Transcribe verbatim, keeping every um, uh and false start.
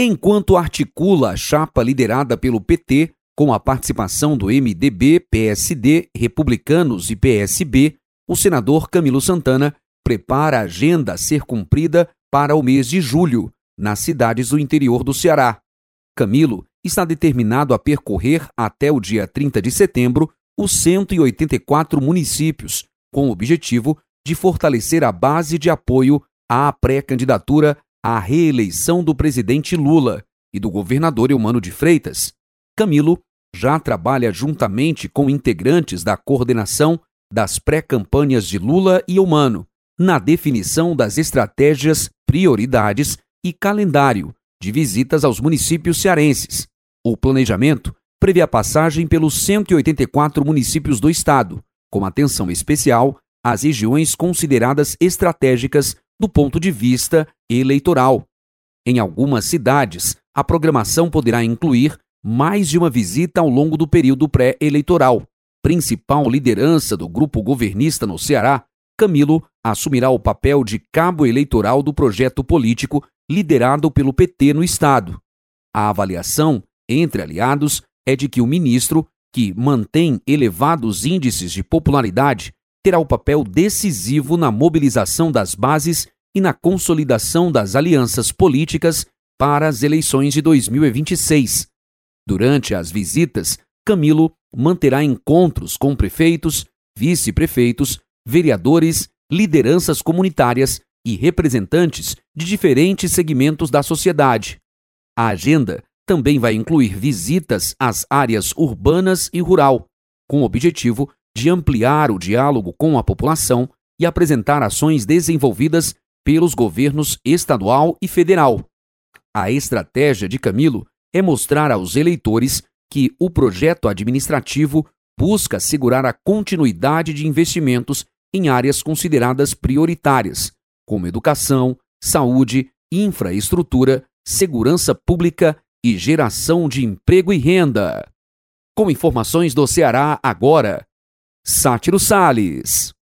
Enquanto articula a chapa liderada pelo P T, com a participação do M D B, P S D, Republicanos e P S B, o senador Camilo Santana prepara a agenda a ser cumprida para o mês de julho, nas cidades do interior do Ceará. Camilo está determinado a percorrer até o dia trinta de setembro os cento e oitenta e quatro municípios, com o objetivo de fortalecer a base de apoio à pré-candidatura à reeleição do presidente Lula e do governador Eumano de Freitas. Camilo já trabalha juntamente com integrantes da coordenação das pré-campanhas de Lula e Eumano na definição das estratégias, prioridades e calendário de visitas aos municípios cearenses. O planejamento prevê a passagem pelos cento e oitenta e quatro municípios do estado, com atenção especial às regiões consideradas estratégicas do ponto de vista eleitoral. Em algumas cidades, a programação poderá incluir mais de uma visita ao longo do período pré-eleitoral. Principal liderança do grupo governista no Ceará, Camilo assumirá o papel de cabo eleitoral do projeto político liderado pelo P T no estado. A avaliação, entre aliados, é de que o ministro, que mantém elevados índices de popularidade, terá o papel decisivo na mobilização das bases e na consolidação das alianças políticas para as eleições de dois mil e vinte e seis. Durante as visitas, Camilo manterá encontros com prefeitos, vice-prefeitos, vereadores, lideranças comunitárias e representantes de diferentes segmentos da sociedade. A agenda também vai incluir visitas às áreas urbanas e rural, com o objetivo de ampliar o diálogo com a população e apresentar ações desenvolvidas pelos governos estadual e federal. A estratégia de Camilo é mostrar aos eleitores que o projeto administrativo busca assegurar a continuidade de investimentos em áreas consideradas prioritárias, como educação, saúde, infraestrutura, segurança pública e geração de emprego e renda. Com informações do Ceará agora, Sátiro Salles.